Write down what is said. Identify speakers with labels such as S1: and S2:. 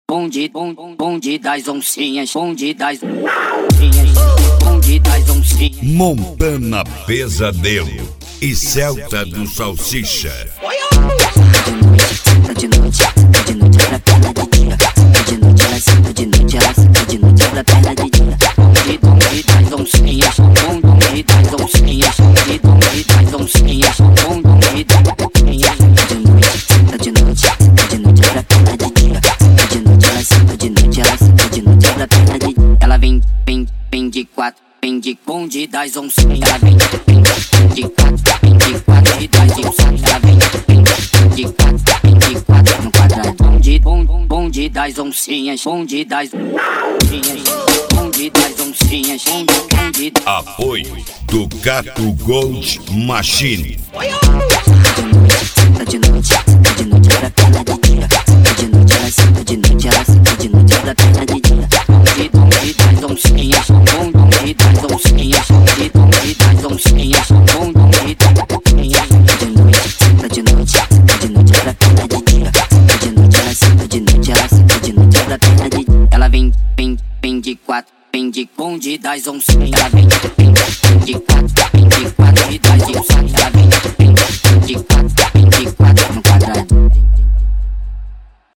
S1: bonde das oncinhas, bonde das oncinhas, bonde das oncinhas.
S2: Montana Pesadelo e Celta do Salsicha.
S1: De noite ela perna de dia. De noite ela senta, de noite ela senta, de noite ela perna de dia. Bonde das oncinhas, bonde das oncinhas, bonde das oncinhas, bonde das oncinhas. De noite ela perna de dia. De noite ela senta, de noite ela senta, de noite ela perna de dia. Ela vem de quatro, vem de bonde das oncinhas. Ela vem de quatro, de das oncinhas. Ela vem de quatro no quadrado. Bonde das oncinhas, bonde das oncinhas, bonde das oncinhas, bonde.
S2: Apoio do Gato Gold Machine.
S1: De noite ela perna de dia. De noite ela senta, de noite ela senta, de noite ela perna de dia. Bonde das oncinhas, bonde das oncinhas, bonde das oncinhas, bonde das oncinhas. De noite ela perna de dia. De noite ela senta, de noite ela senta, de noite ela perna de dia. Ela vem de quatro, vem de bonde das oncinhas. Ela vem de